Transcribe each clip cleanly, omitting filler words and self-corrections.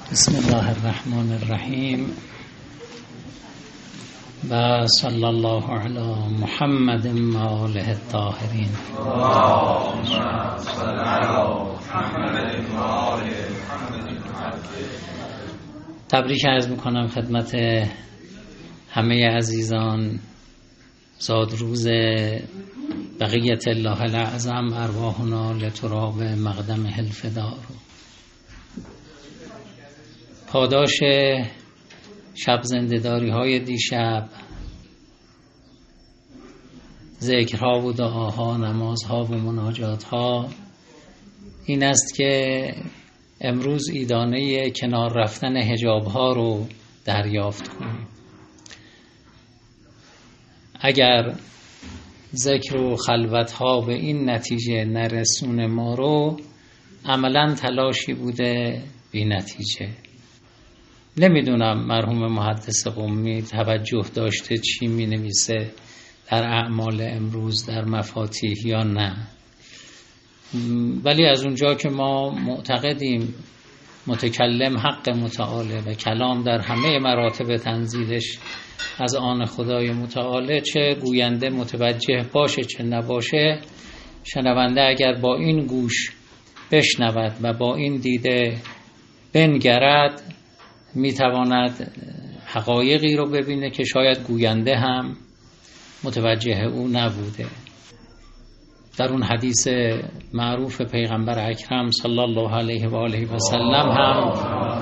بسم الله الرحمن الرحیم و صلی الله علی محمد و آله الطاهرین. تبریک عرض میکنم خدمت همه عزیزان. زادروز بقیت الله الاعظم ارواحنا لتراب مقدم الفدا. پاداش شب زنده‌داری های دیشب، ذکرها و دعاها، نمازها و مناجاتها این است که امروز عیدانه کنار رفتن حجابها رو دریافت کنیم. اگر ذکر و خلوتها به این نتیجه نرسونه ما رو، عملاً تلاشی بوده بی نتیجه. نمیدونم مرحوم محدث قمی توجه داشته چی می نویسه در اعمال امروز در مفاتیح یا نه، ولی از اونجا که ما معتقدیم متکلم حق متعاله و کلام در همه مراتب تنزیلش از آن خدای متعاله، چه گوینده متوجه باشه چه نباشه، شنونده اگر با این گوش بشنود و با این دیده بنگرد میتواند حقایقی رو ببینه که شاید گوینده هم متوجه او نبوده. در اون حدیث معروف پیغمبر اکرم صلی الله علیه و آله و سلم هم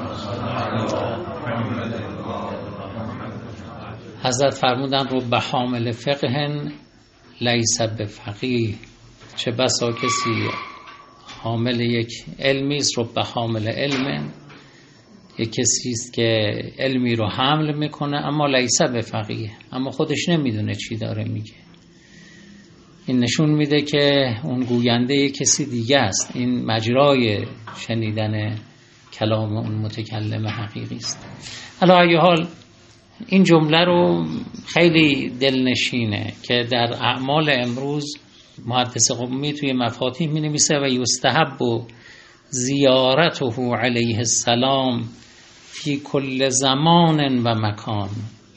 حضرت فرمودن رب حامل فقه لیس بفقیه، چه بسا کسی حامل یک علمی است، رب حامل علم، یک کسی است که علمی رو حمل میکنه اما لیس بفقیه، اما خودش نمیدونه چی داره میگه. این نشون میده که اون گوینده کسی دیگه است، این مجرای شنیدن کلام اون متکلم حقیقی است. علی ای حال این جمله رو خیلی دلنشینه که در اعمال امروز محدث قمی توی مفاتیح می نویسه و یستحب زیارته علیه السلام فی کل زمان و مکان.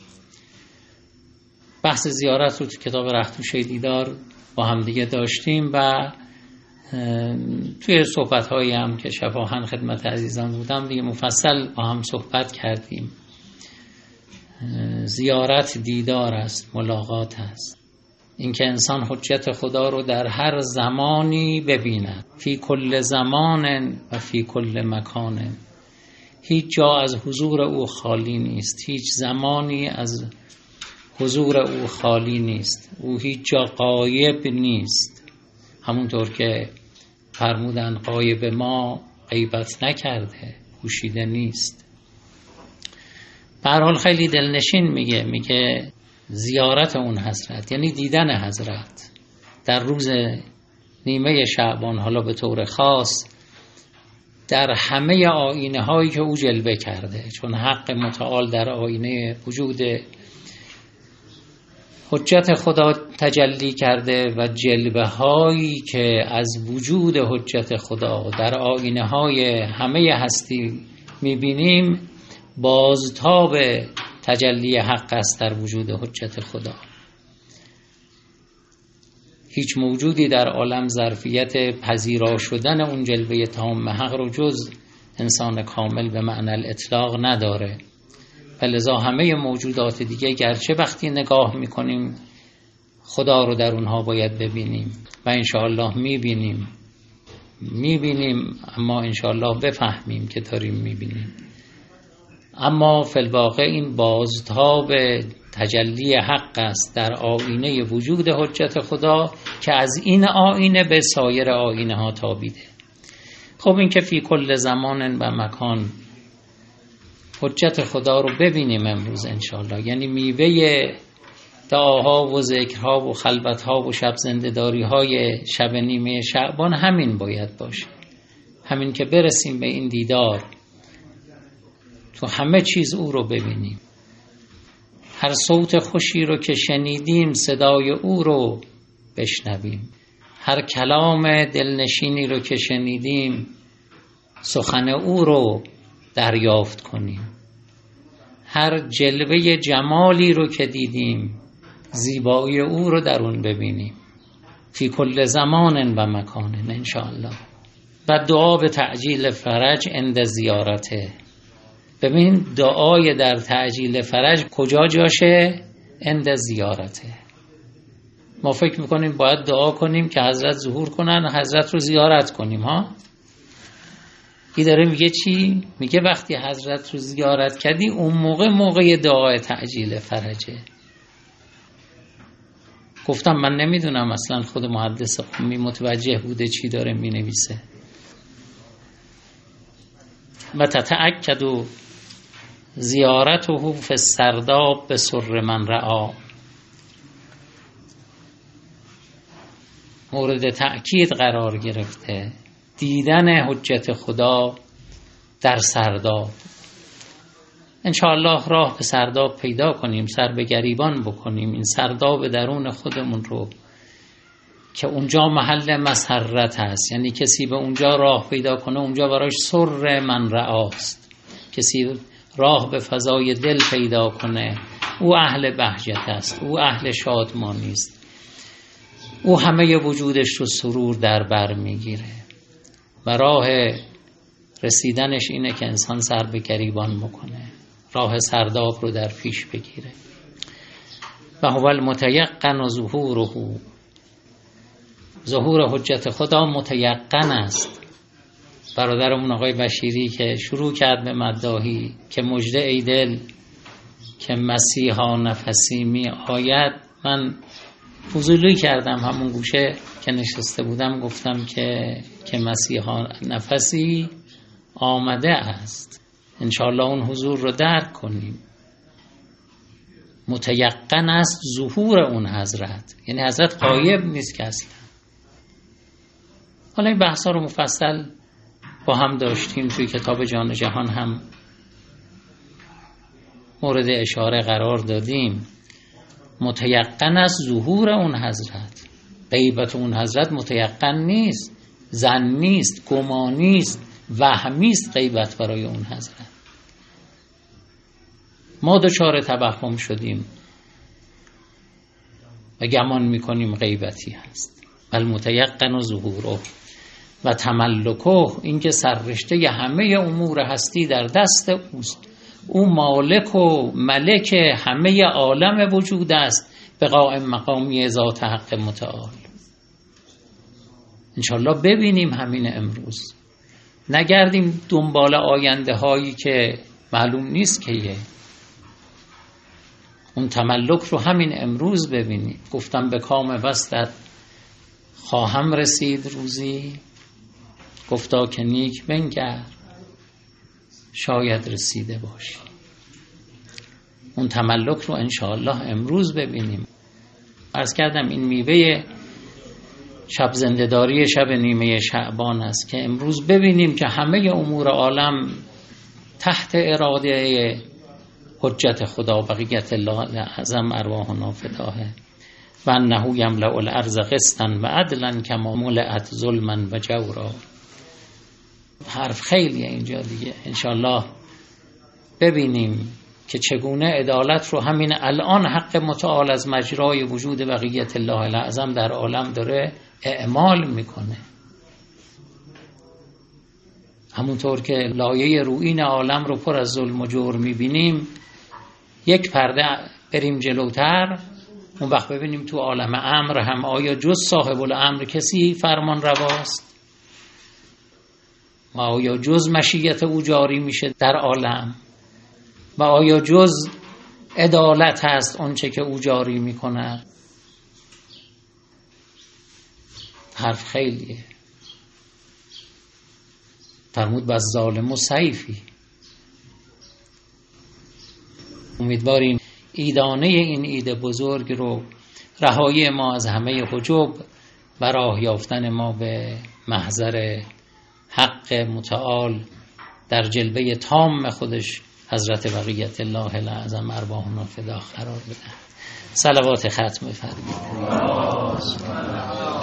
بحث زیارت رو تو کتاب رختوشه دیدار با هم دیگه داشتیم و توی صحبت‌هایی هم که شفاهن خدمت عزیزان بودم دیگه مفصل با هم صحبت کردیم. زیارت دیدار است، ملاقات است، این که انسان حجت خدا رو در هر زمانی ببیند، فی کل زمان و فی کل مکان. هیچ جا از حضور او خالی نیست، هیچ زمانی از حضور او خالی نیست، او هیچ جا غایب نیست. همونطور که فرمودن غایب ما غیبت نکرده، پوشیده نیست. به هر حال خیلی دلنشین میگه زیارت اون حضرت یعنی دیدن حضرت در روز نیمه شعبان، حالا به طور خاص در همه آیینه هایی که او جلوه کرده، چون حق متعال در آیینه وجود حجت خدا تجلی کرده و جلوه هایی که از وجود حجت خدا در آیینه های همه هستی میبینیم بازتاب تجلی حق است در وجود حجت خدا. هیچ موجودی در عالم ظرفیت پذیرا شدن اون جلوه تام حق رو جز انسان کامل به معنی الاطلاق نداره. فلذا همه موجودات دیگه گرچه وقتی نگاه میکنیم خدا رو در اونها باید ببینیم و انشاءالله میبینیم اما انشاءالله بفهمیم که داریم میبینیم. اما فی الواقع این بازتاب تجلی حق است در آینه وجود حجت خدا که از این آینه به سایر آینه ها تابیده. خب این که فی کل زمان و مکان حجت خدا رو ببینیم امروز انشاءالله، یعنی میوه دعاها و ذکرها و خلوتها و شب زنده‌داری های شب نیمه شعبان همین باید باشه، همین که برسیم به این دیدار، تو همه چیز او رو ببینیم، هر صوت خوشی رو که شنیدیم صدای او رو بشنویم، هر کلام دلنشینی رو که شنیدیم سخن او رو دریافت کنیم، هر جلوه جمالی رو که دیدیم زیبایی او رو در اون ببینیم، فی کل زمان و مکان انشاءالله. و دعا به تعجیل فرج عند زیارته. ببین دعای در تعجیل فرج کجا جاشه؟ عند زیارته. ما فکر میکنیم باید دعا کنیم که حضرت ظهور کنن، حضرت رو زیارت کنیم ها. این داره میگه چی؟ میگه وقتی حضرت رو زیارت کردی اون موقع دعای تعجیل فرجه. گفتم من نمیدونم اصلا خود محدث قمی متوجه بوده چی داره مینویسه. و تتأکد زیارته فی السرداب به سر من رعا. مورد تأکید قرار گرفته دیدن حجت خدا در سرداب. انشاءالله راه به سرداب پیدا کنیم، سر به گریبان بکنیم این سرداب درون خودمون رو که اونجا محل مسرت هست. یعنی کسی به اونجا راه پیدا کنه اونجا براش سر من رعاست. کسی راه به فضای دل پیدا کنه او اهل بهجت است، او اهل شادمانی است، او همه وجودش رو سرور در بر میگیره. و راه رسیدنش اینه که انسان سر به گریبان بکنه، راه سرداب رو در پیش بگیره. و هو المتیقن ظهوره. ظهور حجت خدا متیقن است. برادرمون آقای بشیری که شروع کرد به مداحی که مژده ای دل که مسیحا نفسی می آید، من فضولی کردم همون گوشه که نشسته بودم، گفتم که مسیحا نفسی آمده است. انشاءالله اون حضور رو درک کنیم. متیقن است ظهور اون حضرت، یعنی حضرت غایب نیست که اصلا. حالا این بحثا رو مفصل با هم داشتیم، توی کتاب جان جهان هم مورد اشاره قرار دادیم. متیقن است ظهور اون حضرت، غیبت اون حضرت متیقن نیست، ظن نیست، گمانی است، وهمی است غیبت برای اون حضرت. ما دچار توهم شدیم و گمان میکنیم غیبتی هست. بل متیقن ظهوره و تملکه، این که سررشته همه امور هستی در دست اوست، او مالک و ملک همه عالم وجود است به قائم مقامی ذات حق متعال. انشالله ببینیم همین امروز، نگردیم دنبال آینده هایی که معلوم نیست که اون تملک رو همین امروز ببینیم. گفتم به کام وصلت خواهم رسید روزی، گفتا که نیک بنگر شاید رسیده باشی. اون تملک رو انشاءالله امروز ببینیم. عرض کردم این میوه شب زنده‌داری شب نیمه شعبان است که امروز ببینیم که همه امور عالم تحت اراده حجت خدا بقیت الله اعظم ارواحنا فداه و انه یملأ الارض قسطا و عدلا کما ملئت ظلما و جورا. حرف خیلیه اینجا دیگه. انشالله ببینیم که چگونه عدالت رو همین الان حق متعال از مجرای وجود بقیت الله الاعظم در عالم داره اعمال میکنه. همونطور که لایه روئین عالم رو پر از ظلم و جور میبینیم، یک پرده بریم جلوتر، اون وقت ببینیم تو عالم امر هم آیا جز صاحب الامر کسی فرمان رواست و آیا جز مشیت او جاری میشه در عالم و آیا جز عدالت هست اونچه که او جاری میکنه. حرف خیلیه. فرمود بس ظالم و سیفی. امیدواریم ایدانه این عید بزرگ رو، رهایی ما از همه حجب و راه یافتن ما به محضر حق متعال در جلوه تام خودش حضرت بقیت الله الاعظم ارواحنا فدا قرار بده. صلوات ختم فرمایید.